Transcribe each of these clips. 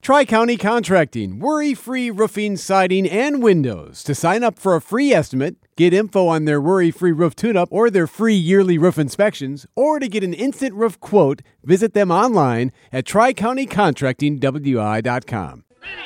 Tri-County Contracting, worry-free roofing, siding, and windows. To sign up for a free estimate, get info on their worry-free roof tune-up or their free yearly roof inspections, or to get an instant roof quote, visit them online at tricountycontractingwi.com.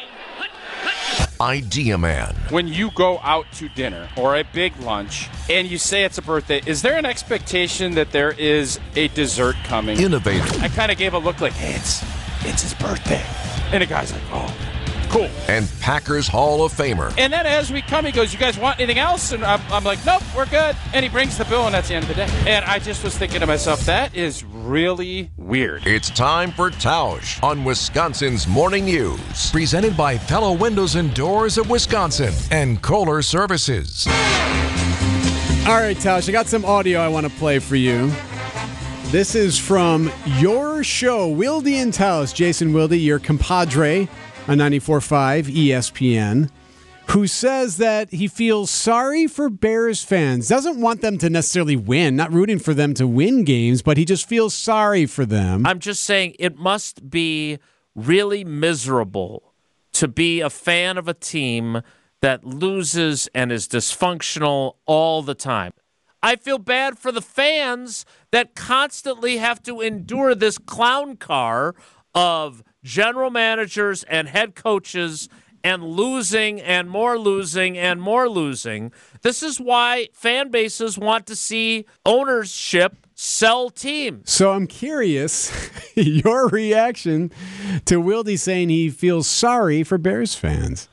Idea Man. When you go out to dinner or a big lunch and you say it's a birthday, is there an expectation that there is a dessert coming? Innovative. I kind of gave a look like, hey, it's his birthday. And the guy's like, oh, cool. And Packers Hall of Famer. And then as we come, he goes, you guys want anything else? And I'm like, nope, we're good. And he brings the bill, and that's the end of the day. And I just was thinking to myself, that is really weird. It's time for Tausch on Wisconsin's Morning News. Presented by Pella Windows and Doors of Wisconsin and Kohler Services. All right, Tausch, I got some audio I want to play for you. This is from your show, Wilde and Tausch. Jason Wilde, your compadre on 94.5 ESPN, who says that he feels sorry for Bears fans. Doesn't want them to necessarily win, not rooting for them to win games, but he just feels sorry for them. I'm just saying it must be really miserable to be a fan of a team that loses and is dysfunctional all the time. I feel bad for the fans that constantly have to endure this clown car of general managers and head coaches and losing and more losing and more losing. This is why fan bases want to see ownership sell teams. So I'm curious, your reaction to Wilde saying he feels sorry for Bears fans.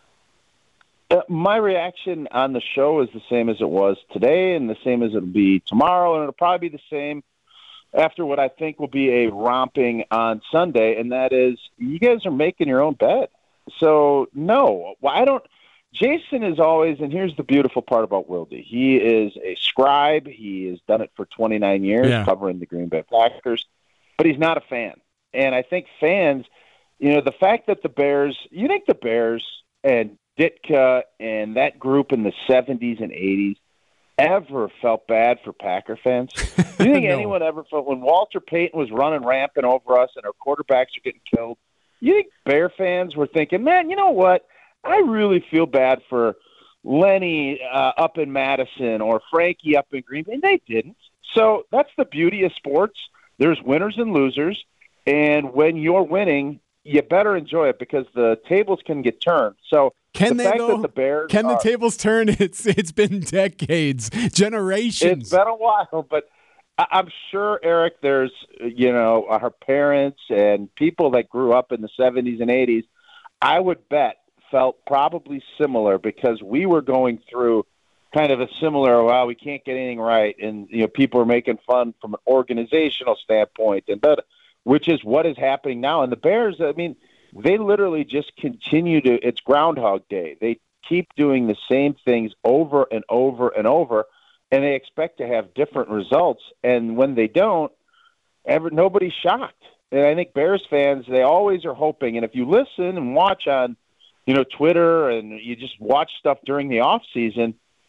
My reaction on the show is the same as it was today and the same as it'll be tomorrow, and it'll probably be the same after what I think will be a romping on Sunday, and that is you guys are making your own bed. So, no, I don't. Jason is always, and here's the beautiful part about Wilde. He is a scribe. He has done it for 29 years, covering the Green Bay Packers, but he's not a fan. And I think fans, the fact that the Bears, you think the Bears and Ditka and that group in the 70s and 80s ever felt bad for Packer fans? Do you think anyone ever felt when Walter Payton was running rampant over us and our quarterbacks are getting killed? You think Bear fans were thinking, man, you know what? I really feel bad for Lenny up in Madison or Frankie up in Green Bay. And they didn't. So that's the beauty of sports. There's winners and losers. And when you're winning, you better enjoy it because the tables can get turned. So Can the they fact though? that the Bears the tables turn? It's been decades, generations. It's been a while, but I'm sure, Eric, there's our parents and people that grew up in the 70s and 80s, I would bet felt probably similar because we were going through kind of a similar, well, we can't get anything right, and people are making fun from an organizational standpoint, and which is what is happening now. And the Bears, I mean, they literally just continue to, it's Groundhog Day. They keep doing the same things over and over and over, and they expect to have different results. And when they don't, nobody's shocked. And I think Bears fans, they always are hoping. And if you listen and watch on, Twitter and you just watch stuff during the off season,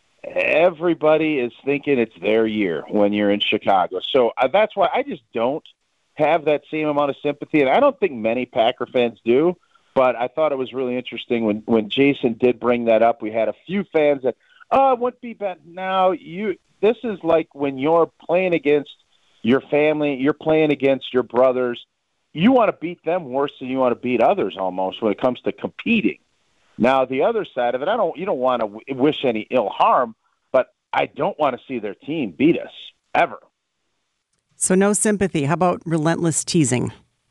everybody is thinking it's their year when you're in Chicago. So that's why I just don't have that same amount of sympathy, and I don't think many Packer fans do, but I thought it was really interesting when Jason did bring that up. We had a few fans that, it wouldn't be bad. Now, this is like when you're playing against your family, you're playing against your brothers, you want to beat them worse than you want to beat others almost when it comes to competing. Now, the other side of it, you don't want to wish any ill harm, but I don't want to see their team beat us, ever. So no sympathy. How about relentless teasing?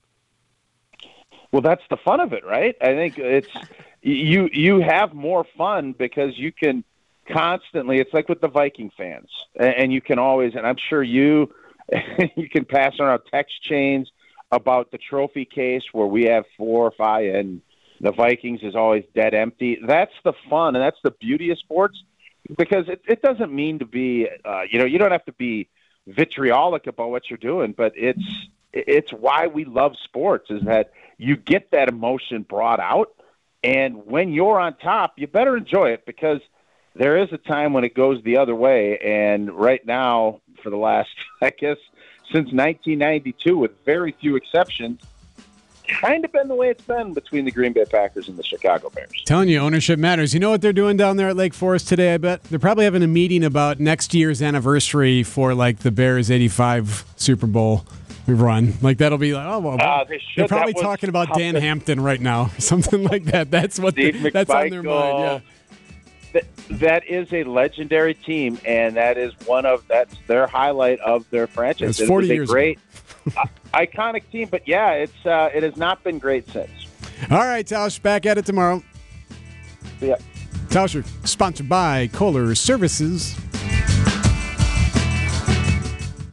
Well, that's the fun of it, right? I think it's you have more fun because you can constantly. It's like with the Viking fans, and you can always. And I'm sure you can pass around text chains about the trophy case where we have 4 or 5, and the Vikings is always dead empty. That's the fun, and that's the beauty of sports because it doesn't mean to be. You don't have to be vitriolic about what you're doing, but it's why we love sports is that you get that emotion brought out, and when you're on top, you better enjoy it because there is a time when it goes the other way, and right now, for the last, I guess, since 1992, with very few exceptions, kind of been the way it's been between the Green Bay Packers and the Chicago Bears. Telling you, ownership matters. You know what they're doing down there at Lake Forest today, I bet? They're probably having a meeting about next year's anniversary for, like, the Bears' 85 Super Bowl run. Like, that'll be like, oh, well, they're probably talking about Dan Hampton right now. Something like that. That's what that's on their mind, yeah. That is a legendary team, and that's their highlight of their franchise. It's 40 years great, iconic team, but yeah, it has not been great since. All right, Tausch, back at it tomorrow. Yeah. Tauscher, sponsored by Kohler Services.